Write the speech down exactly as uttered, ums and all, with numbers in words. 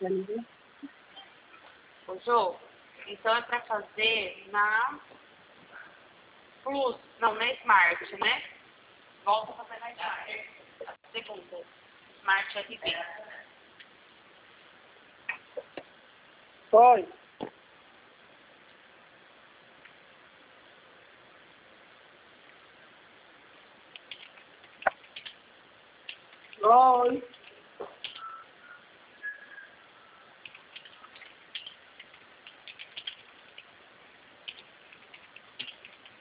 Ô, Jô, então é pra fazer na Plus, não, na Smart, né? Volta a fazer na Smart. A segunda. Smart R B. Oi. Oi.